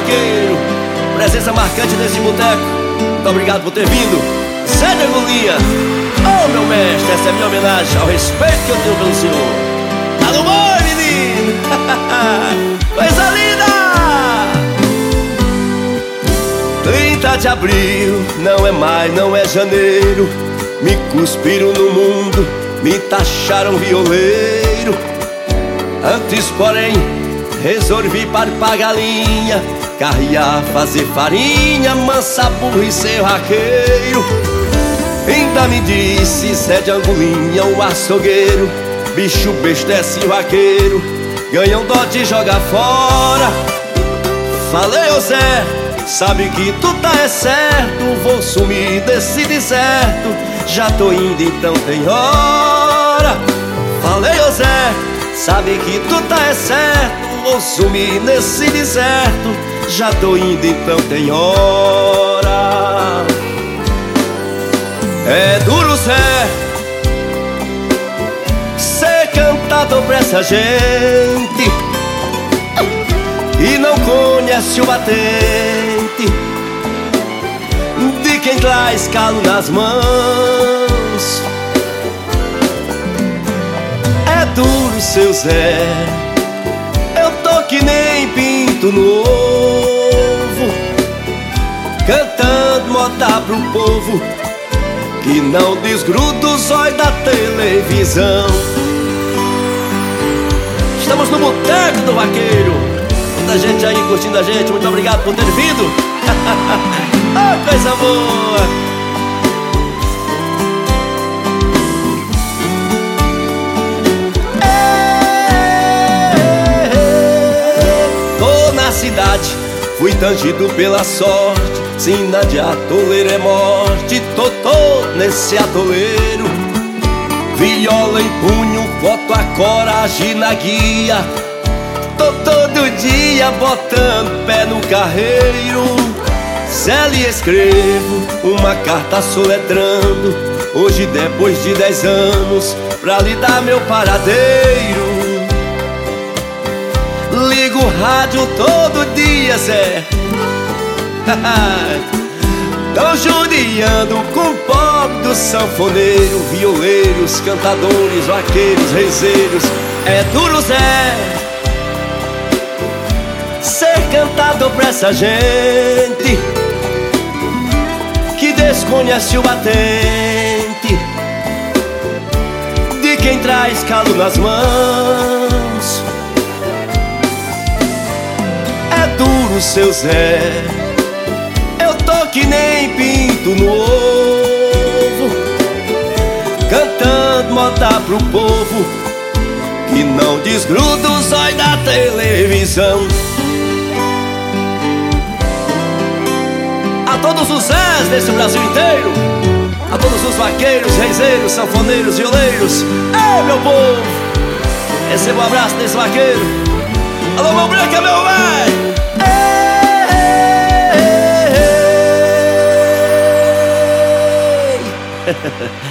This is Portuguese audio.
Vaqueiro, presença marcante nesse boteco. Muito obrigado por ter vindo. Zé de Angolinha, oh meu mestre, essa é a minha homenagem ao respeito que eu tenho pelo senhor. Tá no bom, menino? Coisa linda! 30 de abril, não é maio, não é janeiro. Me cuspiram no mundo, me taxaram violeiro. Antes, porém, resolvi parpar galinha, carrear, fazer farinha, mansa burro e ser vaqueiro. Ainda me disse Zé de Angolinha, o açougueiro, bicho besta é esse vaqueiro, ganham dó de jogar fora. Falei, ô Zé, sabe que tu tá é certo, vou sumir desse deserto, já tô indo então tem hora. Falei, ô Zé, sabe que tu tá é certo, vou sumir nesse deserto, já tô indo então tem hora. É duro, Zé, ser cantador pra essa gente e não conhece o batente de quem traz calo nas mãos. É duro, seu Zé, eu tô que nem pinto novo, cantando moda pro povo que não desgruda os olhos da televisão. Estamos no Boteco do Vaqueiro. Muita gente aí curtindo a gente, muito obrigado por ter vindo. Oh, coisa boa! Tô na cidade, fui tangido pela sorte. Sina de atoleiro é morte, tô nesse atoleiro. Viola em punho, boto a coragem na guia. Tô todo dia botando pé no carreiro. Zé, lhe escrevo uma carta soletrando, hoje depois de 10 anos, pra lhe dar meu paradeiro. Ligo o rádio todo dia, Zé. Tão judiando com o pobre do sanfoneiro, violeiros, cantadores, vaqueiros, rezeiros. É duro, Zé, ser cantador pra essa gente que desconhece o batente de quem traz calo nas mãos. É duro, seu Zé, eu tô que nem pinto novo, cantando moda pro povo que não desgruda os olhos da televisão. A todos os Zés desse Brasil inteiro, a todos os vaqueiros, rezeiros, sanfoneiros, violeiros, ei, meu povo, receba um abraço desse vaqueiro. Alô, meu branco, é meu velho. Hey.